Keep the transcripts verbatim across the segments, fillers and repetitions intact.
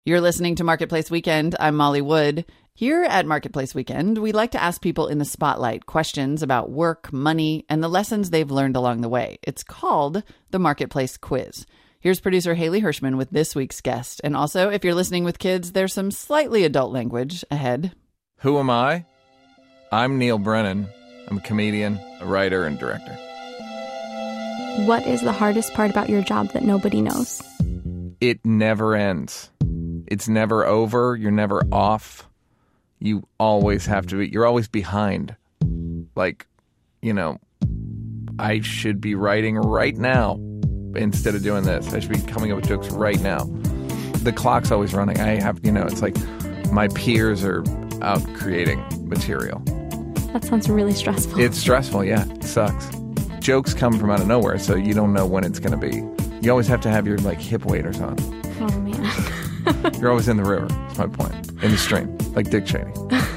You're listening to Marketplace Weekend. I'm Molly Wood. Here at Marketplace Weekend, we like to ask people in the spotlight questions about work, money, and the lessons they've learned along the way. It's called the Marketplace Quiz. Here's producer Haley Hirschman with this week's guest. And also, if you're listening with kids, there's some slightly adult language ahead. Who am I? I'm Neil Brennan. I'm a comedian, a writer, and director. What is the hardest part about your job that nobody knows? It never ends. It's never over. You're never off. You always have to be, you're always behind. Like, you know, I should be writing right now instead of doing this. I should be coming up with jokes right now. The clock's always running. I have, you know, it's like my peers are out creating material. That sounds really stressful. It's stressful, yeah. It sucks. Jokes come from out of nowhere, so you don't know when it's going to be. You always have to have your, like, hip waders on. Oh, man. You're always in the river, that's my point. In the stream, like Dick Cheney.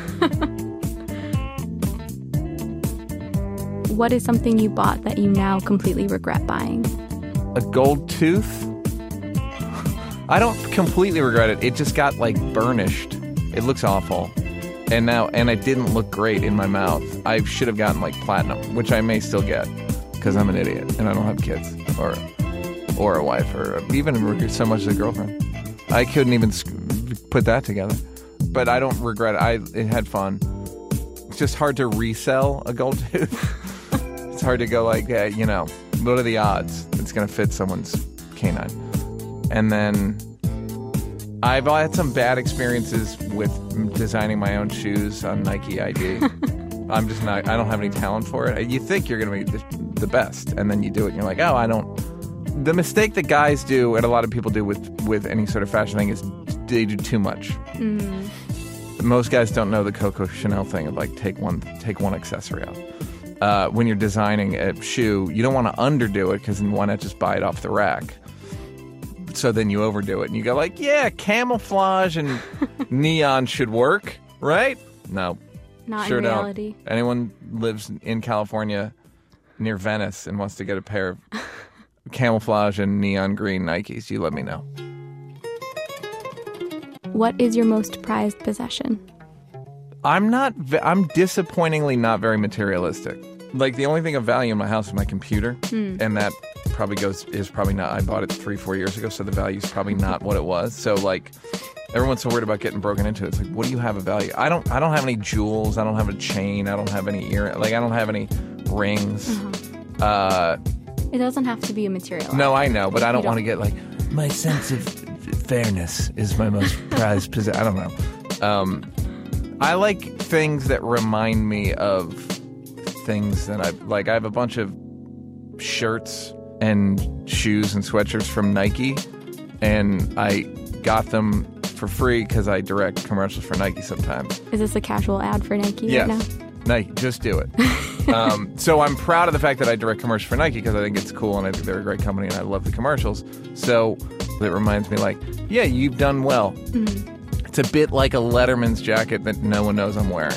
What is something you bought that you now completely regret buying? A gold tooth? I don't completely regret it. It just got, like, burnished. It looks awful. And now, and it didn't look great in my mouth. I should have gotten, like, platinum, which I may still get, because I'm an idiot, and I don't have kids, or or a wife, or even so much as a girlfriend. I couldn't even put that together. But I don't regret it. I it had fun. It's just hard to resell a gold tooth. It's hard to go like, yeah, you know, what are the odds it's going to fit someone's canine? And then I've had some bad experiences with designing my own shoes on Nike I D. I'm just not, I don't have any talent for it. You think you're going to be the, the best, and then you do it, and you're like, oh, I don't. The mistake that guys do, and a lot of people do with, with any sort of fashion thing, is they do too much. Mm. Most guys don't know the Coco Chanel thing of like take one take one accessory out. Uh, when you're designing a shoe, you don't want to underdo it, because then why not just buy it off the rack? So then you overdo it, and you go like, yeah, camouflage and neon should work, right? No. Not sure in reality. Don't. Anyone lives in California near Venice and wants to get a pair of camouflage and neon green Nikes, you let me know. What is your most prized possession? I'm not, I'm disappointingly not very materialistic. Like, the only thing of value in my house is my computer, hmm. and that probably goes, is probably not, I bought it three, four years ago, so the value is probably not what it was. So, like, everyone's so worried about getting broken into. It's like, what do you have of value? I don't, I don't have any jewels, I don't have a chain, I don't have any ear, like, I don't have any rings. Uh-huh. Uh, it doesn't have to be a material. No, I know, but I don't, don't want to get, like, my sense of fairness is my most prized possession. I don't know. Um, I like things that remind me of things that I like. I have a bunch of shirts and shoes and sweatshirts from Nike, and I got them for free because I direct commercials for Nike sometimes. Is this a casual ad for Nike yes. right now? Nike, just do it. um, so I'm proud of the fact that I direct commercials for Nike, because I think it's cool, and I think they're a great company, and I love the commercials. So it reminds me, like, yeah, you've done well. Mm-hmm. It's a bit like a Letterman's jacket that no one knows I'm wearing.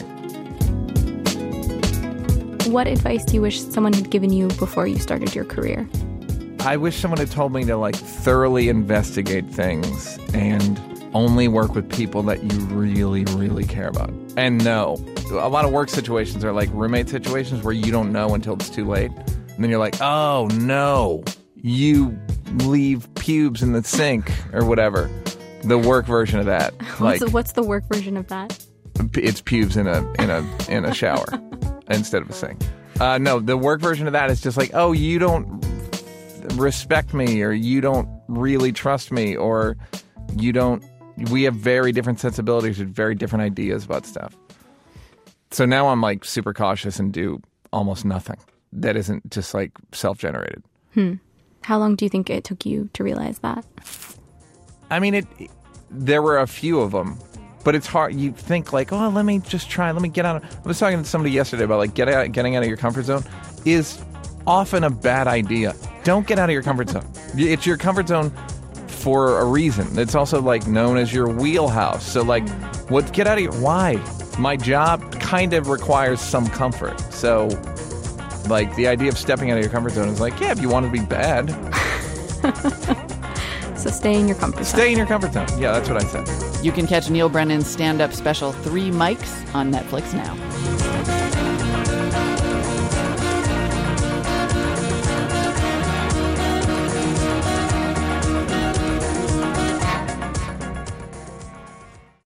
What advice do you wish someone had given you before you started your career? I wish someone had told me to, like, thoroughly investigate things and only work with people that you really, really care about. And no. A lot of work situations are like roommate situations where you don't know until it's too late. And then you're like, oh, no, you leave pubes in the sink or whatever. The work version of that. What's, Like, the, what's the work version of that? It's pubes in a in a in a shower instead of a sink. Uh, no, the work version of that is just like, oh, you don't respect me, or you don't really trust me, or you don't. We have very different sensibilities with very different ideas about stuff. So now I'm like super cautious and do almost nothing that isn't just like self-generated. Hmm. How long do you think it took you to realize that? I mean, it. There were a few of them, but it's hard. You think like, oh, let me just try. Let me get out. I was talking to somebody yesterday about like get out, getting out of your comfort zone is often a bad idea. Don't get out of your comfort zone. It's your comfort zone for a reason. It's also like known as your wheelhouse. So like, what? Get out of your. Why? My job kind of requires some comfort. So, like, the idea of stepping out of your comfort zone is like, yeah, if you want to be bad. So stay in your comfort zone. Stay in your comfort zone. Yeah, that's what I said. You can catch Neil Brennan's stand-up special Three Mics on Netflix now.